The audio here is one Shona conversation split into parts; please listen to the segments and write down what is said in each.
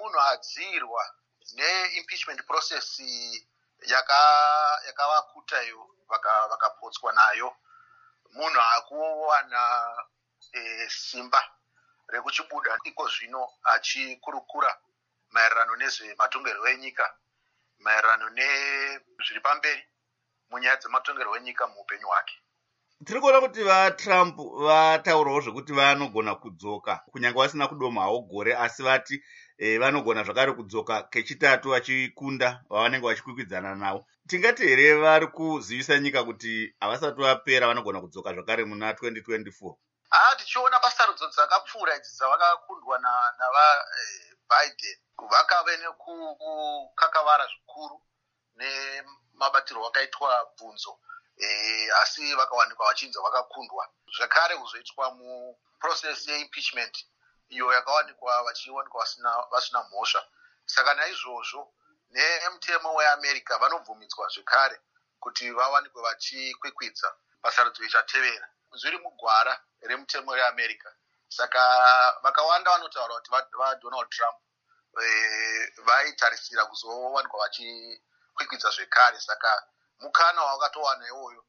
munhu adzirwa neimpeachment process yakavakuta iyo vakapotswa nayo, munhu akuwana simba rekuchibuda iko zvino achikurukura maererano nezvematongerwo enyika, maererano nezviri pamberi munyaya dzematongerwo enyika muupenyu hwake. Tiri kuona kuti vaTrump vataurawo zvekuti vanogona kudzoka kunyange vasina kudomawo gore, asi vati vanogona zvakare kudzoka kechitatu vachikunda vavanenge vachikwikwidzana navo. Tingati here vari kuzivisa nyika kuti havasati vapera vanogona kudzoka zvakare muna 2024? Tichiona pasarudzo dzakapfuura idzi dzavakakundwa navaBiden, vakave nekukakavara zvikuru nemabatiro akaitwa bvunzo, asi vakawanikwa vachinzi vakakundwa. Zvakare kuzoitwa muprocess yeimpeachment iyo yakawanikwa vachiwanikwa vasina mhosva. Saka naizvozvo nemutemo weAmerica vanobvumidzwa zvekare kuti vawanikwe vachikwikwidza pasarudzo ichatevera. Zviri mugwara remutemo reAmerica. Saka vakawanda vanotaura kuti vaDonald Trump vaitarisira kuzowanikwa vachikwikwidza zvekare. Saka mukana wavakatowana iwoyo,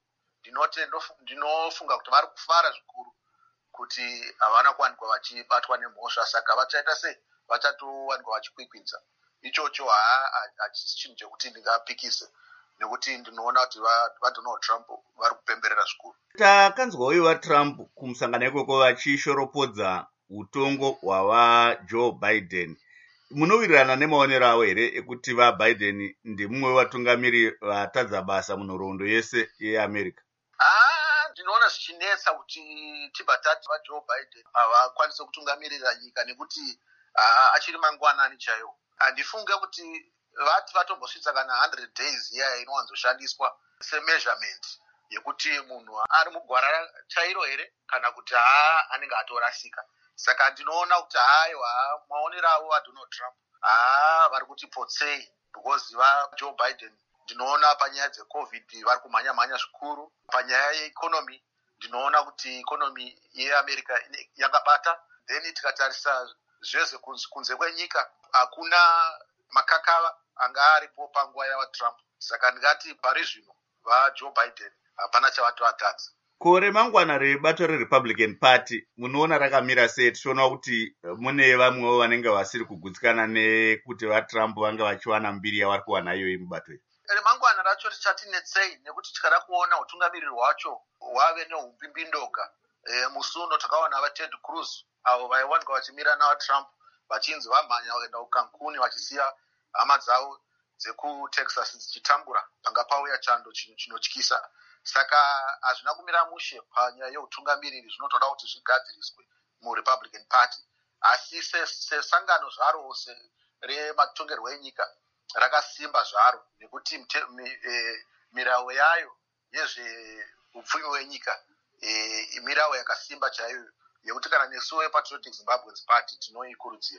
ndinofunga kuti vari kufara zvikuru kuti havana kuwanikwa vachibatwa nemhosva, saka vachaita sei vachatowanikwa vachikwikwidza. Ichocho hachisi chinhu chekuti ndingapikise, nekuti ndinoona kuti vaDonald Trump vari kupemberera zvikuru. Takanzwawo vaTrump kumusangano ikoko vachishoropodza utongo hwavaJoe Biden. Munowirirana nemaonero avo here ekuti vaBiden ndimumwe wevatungamiri vatadza basa munhoroondo yese yeAmerica? Ndinoona zvichinetsa kuti tibva tati vaJoe Biden havakwanise kutungamirira nyika nekuti achiri mangwanani chaiwo. Handifunge kuti vati vatombosvitsa kana 100 days iya inowanzoshandiswa semeasurement yekuti munhu ari mugwara chairo here kana kuti anenge atorasika. Saka ndinoona kuti haiwa maonero avo vaDonald Trump vari kuti potsei, because vaJoe Biden ndinoona panyaya dzeCovid vari kumhanya-mhanya zvikuru. Panyaya yeikonomi ndinoona kuti ikonomi yeAmerica yakabata. Then tikatarisa zvese kunze kwenyika hakuna makakava anga aripo panguva yavaTrump. Saka ndingati pari zvino vaJoe Biden hapana chavatovatadza. Kore mangwana rebato reRepublican Party munoona rakamira sei? Tichiona kuti mune vamwewo vanenge vasiri kugutsikana nekuti vaTrump vanga vachiwana mbiri yavari kuwana iyoyi mubato iyi. Remangwana racho richatinetsei nekuti tikada kuona utungamiriri hwacho hwave neupimbindoka. Musi uno takaona vaTed Cruz avo vaiwanikwa vachimira navaTrump vachinzi vamhanya vakaenda kuCancun vachisiya hama dzavo dzekuTexas dzichitambura panga pauya chando chinotyisa. Saka hazvina kumira mushe panyaya yeutungamiriri, zvinotoda kuti zvigadziriswe muRepublican Party. Asi sesangano zvaro rematongerwo enyika rakasimba zvaro, nekuti mirau yayo yezveupfumi hwenyika mirau yakasimba chaiyo, yekuti kana nesuwo wePatriotic Zimbabweans Party tinoikurudzira.